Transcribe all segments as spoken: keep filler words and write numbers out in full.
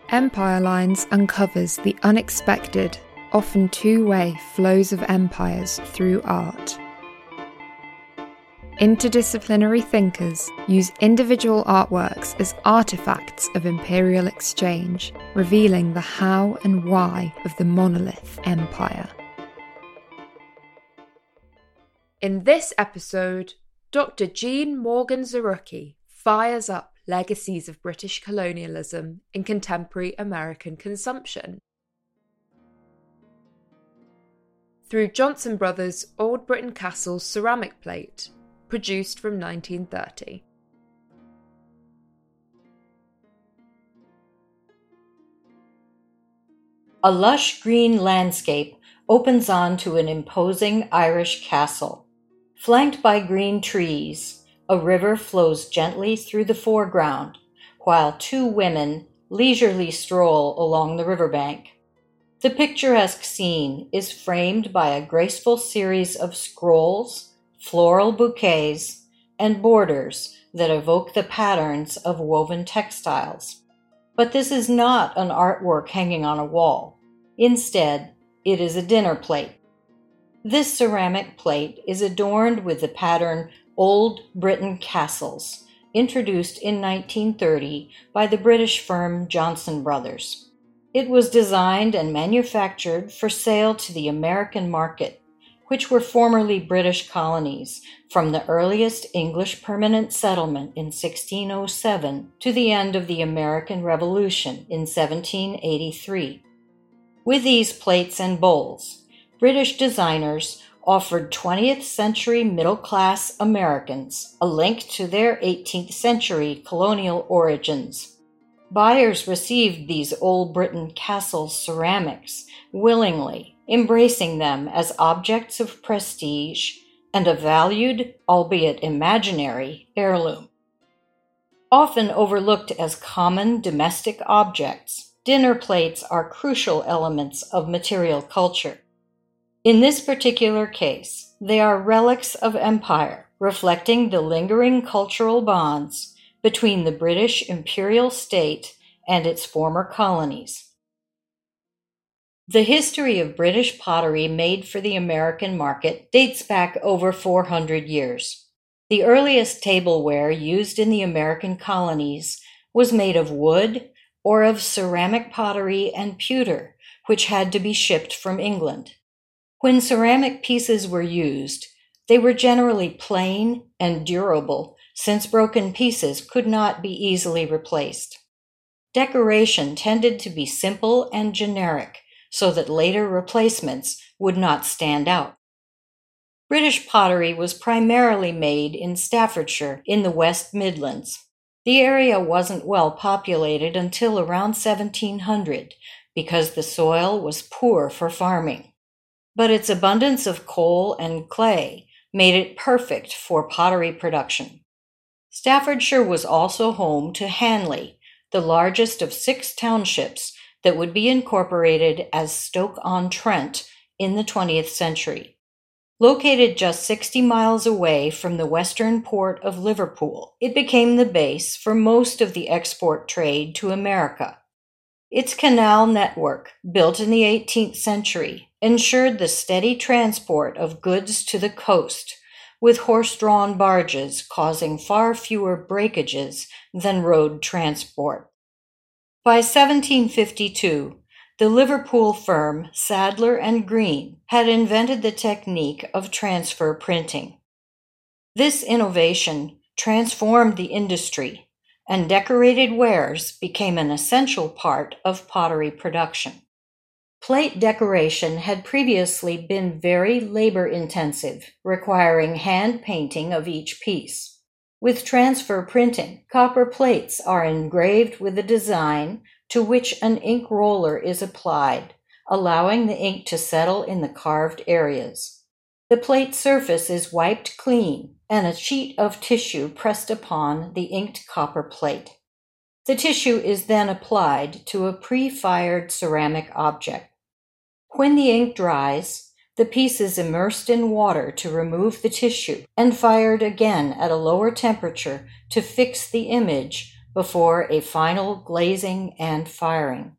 Empire Lines uncovers the unexpected, often two-way flows of empires through art. Interdisciplinary thinkers use individual artworks as artifacts of imperial exchange, revealing the how and why of the monolith empire. In this episode, Doctor Jean Morgan Zarrucki fires up legacies of British colonialism in contemporary American consumption. Through Johnson Brothers' Old Britain Castle ceramic plate, produced from nineteen thirty. A lush green landscape opens onto an imposing Irish castle. Flanked by green trees, a river flows gently through the foreground, while two women leisurely stroll along the riverbank. The picturesque scene is framed by a graceful series of scrolls, floral bouquets, and borders that evoke the patterns of woven textiles. But this is not an artwork hanging on a wall. Instead, it is a dinner plate. This ceramic plate is adorned with the pattern Old Britain Castles, introduced in nineteen thirty by the British firm Johnson Brothers. It was designed and manufactured for sale to the American market, which were formerly British colonies, from the earliest English permanent settlement in sixteen oh seven to the end of the American Revolution in seventeen eighty-three. With these plates and bowls, British designers offered twentieth century middle-class Americans a link to their eighteenth century colonial origins. Buyers received these Old Britain Castle ceramics willingly, embracing them as objects of prestige and a valued, albeit imaginary, heirloom. Often overlooked as common domestic objects, dinner plates are crucial elements of material culture. In this particular case, they are relics of empire, reflecting the lingering cultural bonds between the British imperial state and its former colonies. The history of British pottery made for the American market dates back over four hundred years. The earliest tableware used in the American colonies was made of wood or of ceramic pottery and pewter, which had to be shipped from England. When ceramic pieces were used, they were generally plain and durable, since broken pieces could not be easily replaced. Decoration tended to be simple and generic, so that later replacements would not stand out. British pottery was primarily made in Staffordshire in the West Midlands. The area wasn't well populated until around seventeen hundred, because the soil was poor for farming. But its abundance of coal and clay made it perfect for pottery production. Staffordshire was also home to Hanley, the largest of six townships that would be incorporated as Stoke-on-Trent in the twentieth century. Located just sixty miles away from the western port of Liverpool, it became the base for most of the export trade to America. Its canal network, built in the eighteenth century, ensured the steady transport of goods to the coast, with horse-drawn barges causing far fewer breakages than road transport. By seventeen fifty-two, the Liverpool firm Sadler and Green had invented the technique of transfer printing. This innovation transformed the industry, and decorated wares became an essential part of pottery production. Plate decoration had previously been very labor-intensive, requiring hand painting of each piece. With transfer printing, copper plates are engraved with a design to which an ink roller is applied, allowing the ink to settle in the carved areas. The plate surface is wiped clean and a sheet of tissue pressed upon the inked copper plate. The tissue is then applied to a pre-fired ceramic object. When the ink dries, the piece is immersed in water to remove the tissue and fired again at a lower temperature to fix the image before a final glazing and firing.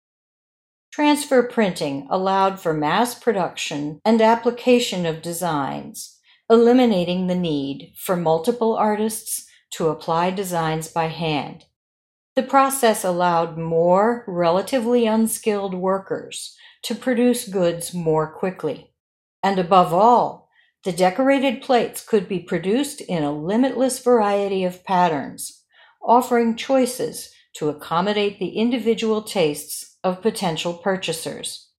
Transfer printing allowed for mass production and application of designs, eliminating the need for multiple artists to apply designs by hand. The process allowed more relatively unskilled workers to produce goods more quickly. And above all, the decorated plates could be produced in a limitless variety of patterns, offering choices to accommodate the individual tastes of potential purchasers.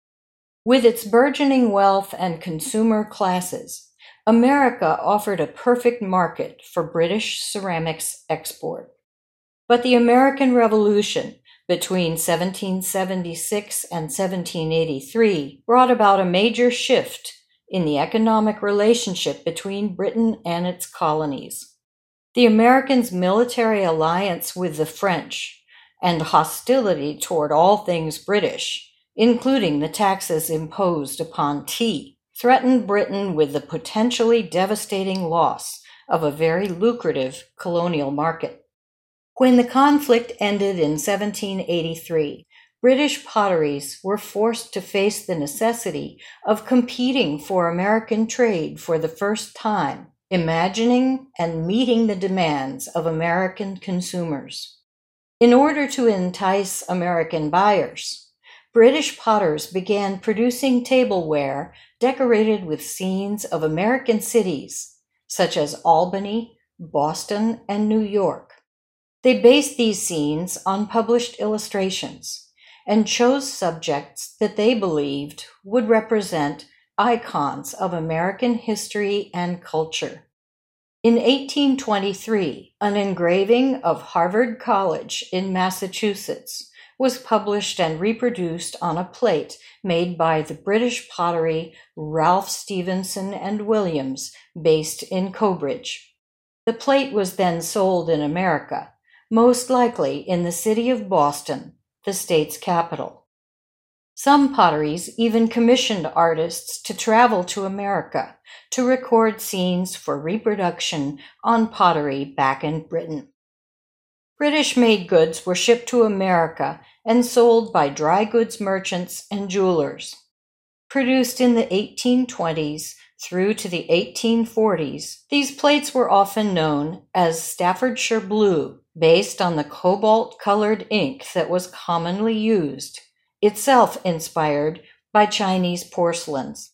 With its burgeoning wealth and consumer classes, America offered a perfect market for British ceramics export. But the American Revolution between seventeen seventy-six and seventeen eighty-three brought about a major shift in the economic relationship between Britain and its colonies. The Americans' military alliance with the French and hostility toward all things British, including the taxes imposed upon tea, threatened Britain with the potentially devastating loss of a very lucrative colonial market. When the conflict ended in seventeen eighty-three, British potteries were forced to face the necessity of competing for American trade for the first time, imagining and meeting the demands of American consumers. In order to entice American buyers, British potters began producing tableware decorated with scenes of American cities, such as Albany, Boston, and New York. They based these scenes on published illustrations and chose subjects that they believed would represent icons of American history and culture. In eighteen twenty-three, an engraving of Harvard College in Massachusetts was published and reproduced on a plate made by the British pottery Ralph Stevenson and Williams, based in Cobridge. The plate was then sold in America, most likely in the city of Boston, the state's capital. Some potteries even commissioned artists to travel to America to record scenes for reproduction on pottery back in Britain. British-made goods were shipped to America and sold by dry goods merchants and jewelers. Produced in the eighteen twenties through to the eighteen forties, these plates were often known as Staffordshire Blue, based on the cobalt-colored ink that was commonly used, itself inspired by Chinese porcelains.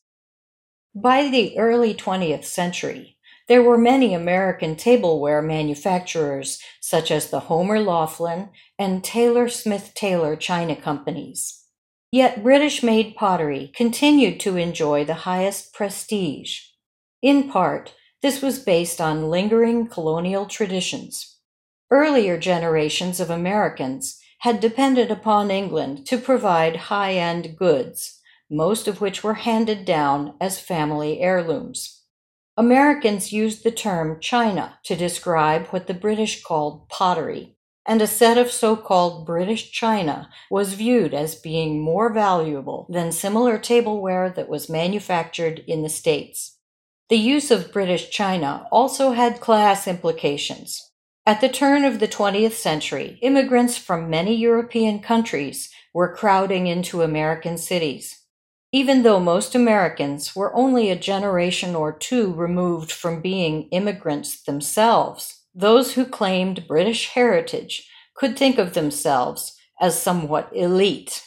By the early twentieth century, there were many American tableware manufacturers, such as the Homer Laughlin and Taylor Smith Taylor China Companies. Yet British-made pottery continued to enjoy the highest prestige. In part, this was based on lingering colonial traditions. Earlier generations of Americans had depended upon England to provide high-end goods, most of which were handed down as family heirlooms. Americans used the term China to describe what the British called pottery, and a set of so-called British china was viewed as being more valuable than similar tableware that was manufactured in the States. The use of British china also had class implications. At the turn of the twentieth century, immigrants from many European countries were crowding into American cities. Even though most Americans were only a generation or two removed from being immigrants themselves, those who claimed British heritage could think of themselves as somewhat elite.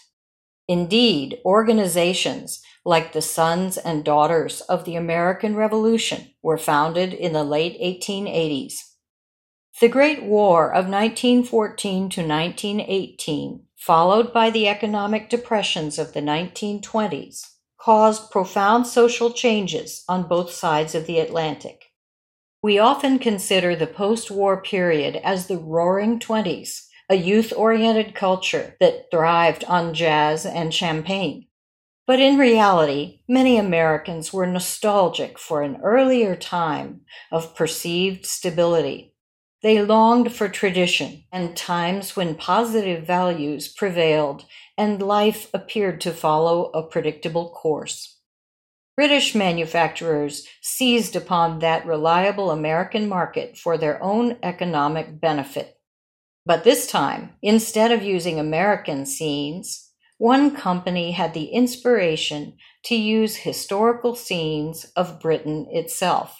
Indeed, organizations like the Sons and Daughters of the American Revolution were founded in the late eighteen eighties. The Great War of nineteen fourteen to nineteen eighteen, followed by the economic depressions of the nineteen twenties, caused profound social changes on both sides of the Atlantic. We often consider the post-war period as the Roaring Twenties, a youth-oriented culture that thrived on jazz and champagne. But in reality, many Americans were nostalgic for an earlier time of perceived stability. They longed for tradition and times when positive values prevailed and life appeared to follow a predictable course. British manufacturers seized upon that reliable American market for their own economic benefit. But this time, instead of using American scenes, one company had the inspiration to use historical scenes of Britain itself.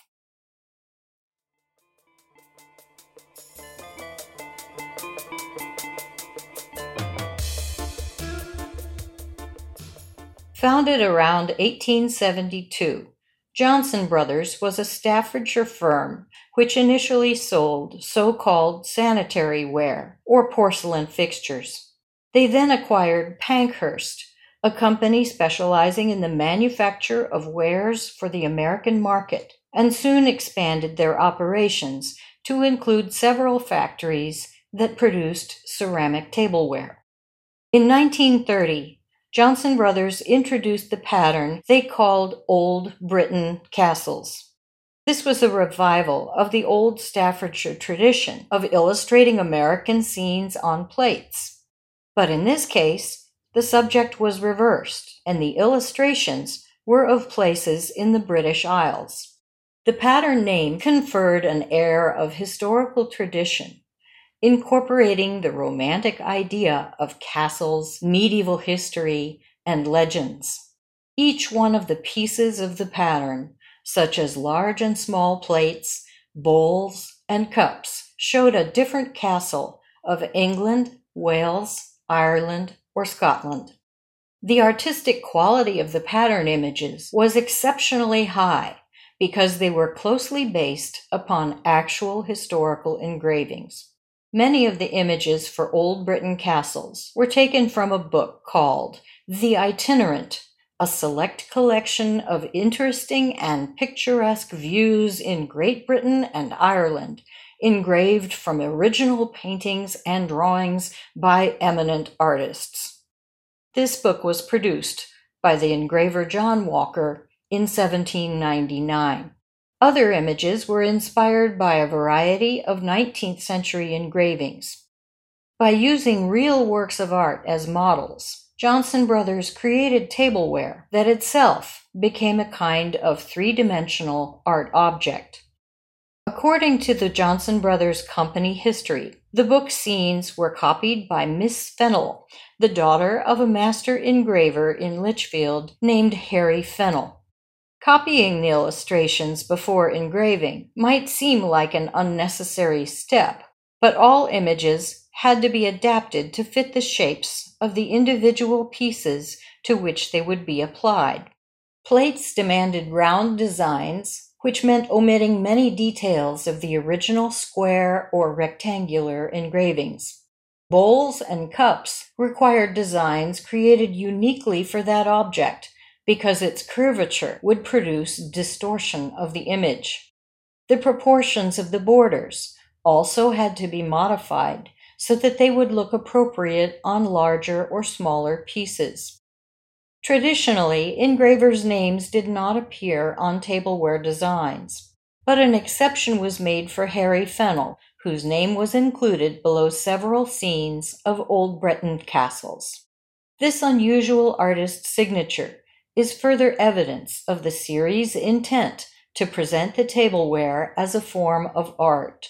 Founded around eighteen seventy-two, Johnson Brothers was a Staffordshire firm which initially sold so-called sanitary ware or porcelain fixtures. They then acquired Pankhurst, a company specializing in the manufacture of wares for the American market, and soon expanded their operations to include several factories that produced ceramic tableware. In nineteen thirty, Johnson Brothers introduced the pattern they called Old Britain castles. This was a revival of the old Staffordshire tradition of illustrating American scenes on plates. But in this case, the subject was reversed, and the illustrations were of places in the British Isles. The pattern name conferred an air of historical tradition, incorporating the romantic idea of castles, medieval history, and legends. Each one of the pieces of the pattern, such as large and small plates, bowls, and cups, showed a different castle of England, Wales, Ireland, or Scotland. The artistic quality of the pattern images was exceptionally high because they were closely based upon actual historical engravings. Many of the images for Old Britain castles were taken from a book called The Itinerant, a select collection of interesting and picturesque views in Great Britain and Ireland, engraved from original paintings and drawings by eminent artists. This book was produced by the engraver John Walker in seventeen ninety-nine. Other images were inspired by a variety of nineteenth century engravings. By using real works of art as models, Johnson Brothers created tableware that itself became a kind of three-dimensional art object. According to the Johnson Brothers company history, the book scenes were copied by Miss Fennell, the daughter of a master engraver in Lichfield named Harry Fennell. Copying the illustrations before engraving might seem like an unnecessary step, but all images had to be adapted to fit the shapes of the individual pieces to which they would be applied. Plates demanded round designs, which meant omitting many details of the original square or rectangular engravings. Bowls and cups required designs created uniquely for that object, because its curvature would produce distortion of the image. The proportions of the borders also had to be modified so that they would look appropriate on larger or smaller pieces. Traditionally, engravers' names did not appear on tableware designs, but an exception was made for Harry Fennell, whose name was included below several scenes of Old Britain castles. This unusual artist's signature is further evidence of the series' intent to present the tableware as a form of art.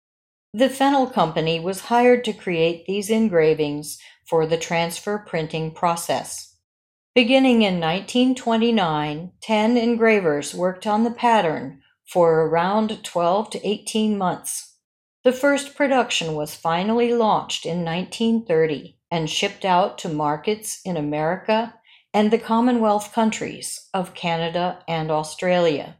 The Fennell Company was hired to create these engravings for the transfer printing process. Beginning in nineteen twenty-nine, ten engravers worked on the pattern for around twelve to eighteen months. The first production was finally launched in nineteen thirty and shipped out to markets in America and the Commonwealth countries of Canada and Australia.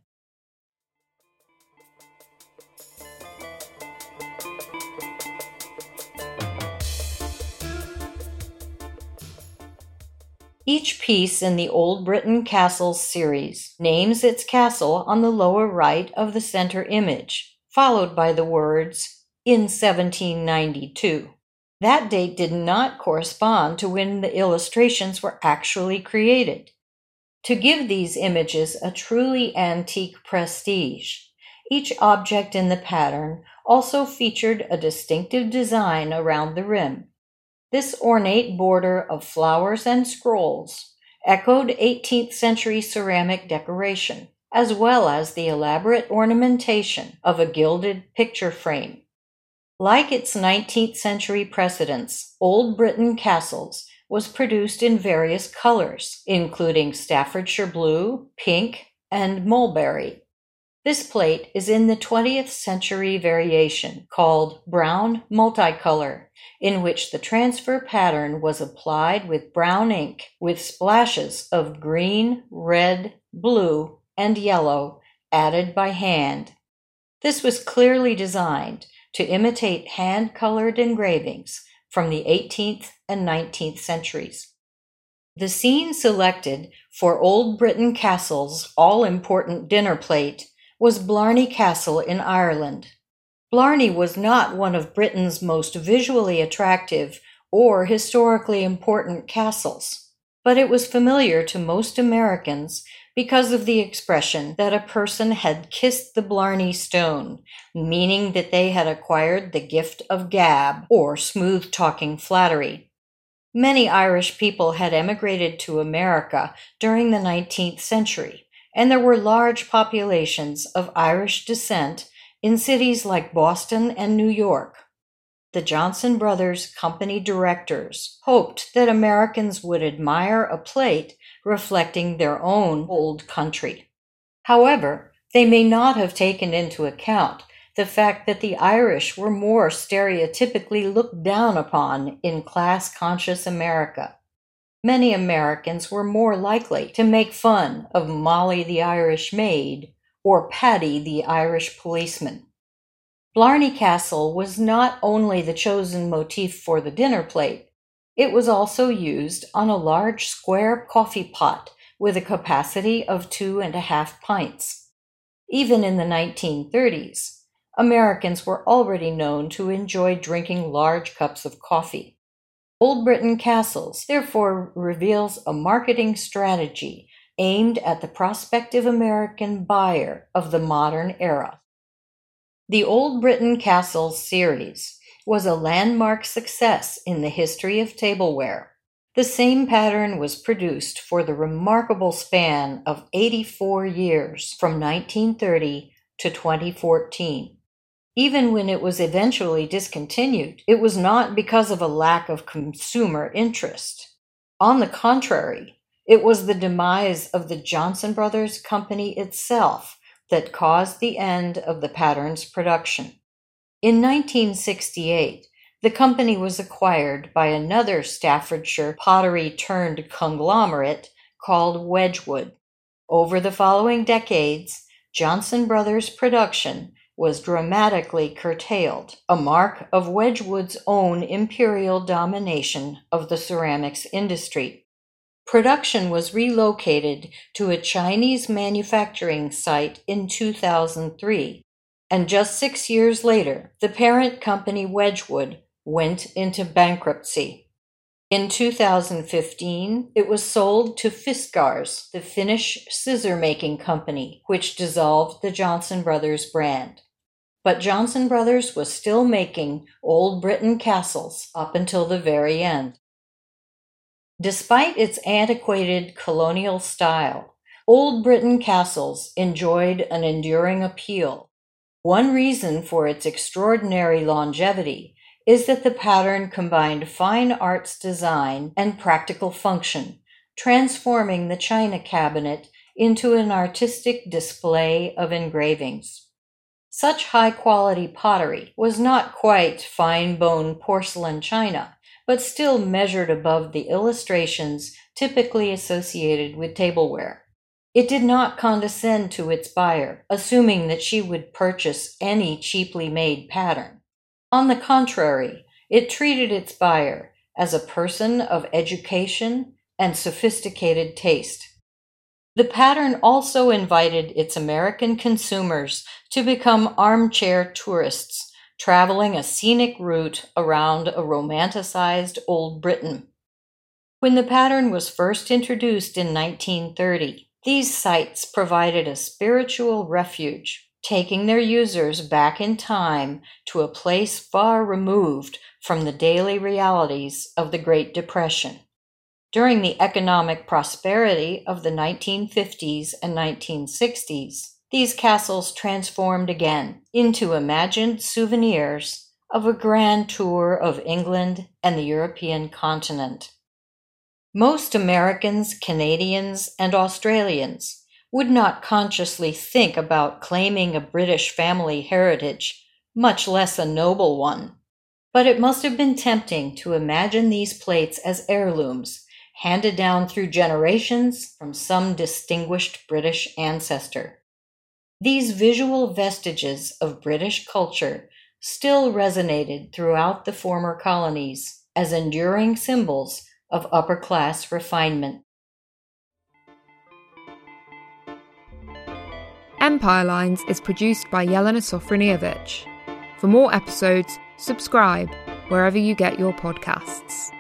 Each piece in the Old Britain Castles series names its castle on the lower right of the center image, followed by the words, in seventeen ninety-two. That date did not correspond to when the illustrations were actually created. To give these images a truly antique prestige, each object in the pattern also featured a distinctive design around the rim. This ornate border of flowers and scrolls echoed eighteenth century ceramic decoration, as well as the elaborate ornamentation of a gilded picture frame. Like its nineteenth century precedents, Old Britain Castles was produced in various colors, including Staffordshire blue, pink, and mulberry. This plate is in the twentieth century variation called brown multicolor, in which the transfer pattern was applied with brown ink with splashes of green, red, blue, and yellow added by hand. This was clearly designed to imitate hand-colored engravings from the eighteenth and nineteenth centuries. The scene selected for Old Britain Castle's all-important dinner plate was Blarney Castle in Ireland. Blarney was not one of Britain's most visually attractive or historically important castles, but it was familiar to most Americans because of the expression that a person had kissed the Blarney Stone, meaning that they had acquired the gift of gab, or smooth-talking flattery. Many Irish people had emigrated to America during the nineteenth century, and there were large populations of Irish descent in cities like Boston and New York. The Johnson Brothers Company directors hoped that Americans would admire a plate reflecting their own old country. However, they may not have taken into account the fact that the Irish were more stereotypically looked down upon in class-conscious America. Many Americans were more likely to make fun of Molly the Irish maid or Paddy the Irish policeman. Blarney Castle was not only the chosen motif for the dinner plate, it was also used on a large square coffee pot with a capacity of two and a half pints. Even in the nineteen thirties, Americans were already known to enjoy drinking large cups of coffee. Old Britain Castles therefore reveals a marketing strategy aimed at the prospective American buyer of the modern era. The Old Britain Castles series was a landmark success in the history of tableware. The same pattern was produced for the remarkable span of eighty-four years from nineteen thirty to twenty fourteen. Even when it was eventually discontinued, it was not because of a lack of consumer interest. On the contrary, it was the demise of the Johnson Brothers Company itself that caused the end of the pattern's production. In nineteen sixty-eight, the company was acquired by another Staffordshire pottery-turned-conglomerate called Wedgwood. Over the following decades, Johnson Brothers' production was dramatically curtailed, a mark of Wedgwood's own imperial domination of the ceramics industry. Production was relocated to a Chinese manufacturing site in two thousand three, and just six years later, the parent company Wedgwood went into bankruptcy. In two thousand fifteen, it was sold to Fiskars, the Finnish scissor-making company, which dissolved the Johnson Brothers brand. But Johnson Brothers was still making Old Britain Castles up until the very end. Despite its antiquated colonial style, Old Britain Castles enjoyed an enduring appeal. One reason for its extraordinary longevity is that the pattern combined fine arts design and practical function, transforming the china cabinet into an artistic display of engravings. Such high-quality pottery was not quite fine-bone porcelain china, but still measured above the illustrations typically associated with tableware. It did not condescend to its buyer, assuming that she would purchase any cheaply made pattern. On the contrary, it treated its buyer as a person of education and sophisticated taste. The pattern also invited its American consumers to become armchair tourists, traveling a scenic route around a romanticized Old Britain. When the pattern was first introduced in nineteen thirty, these sites provided a spiritual refuge, taking their users back in time to a place far removed from the daily realities of the Great Depression. During the economic prosperity of the nineteen fifties and nineteen sixties, these castles transformed again into imagined souvenirs of a grand tour of England and the European continent. Most Americans, Canadians, and Australians would not consciously think about claiming a British family heritage, much less a noble one. But it must have been tempting to imagine these plates as heirlooms, handed down through generations from some distinguished British ancestor. These visual vestiges of British culture still resonated throughout the former colonies as enduring symbols of upper-class refinement. Empire Lines is produced by Jelena Sofronijevic. For more episodes, subscribe wherever you get your podcasts.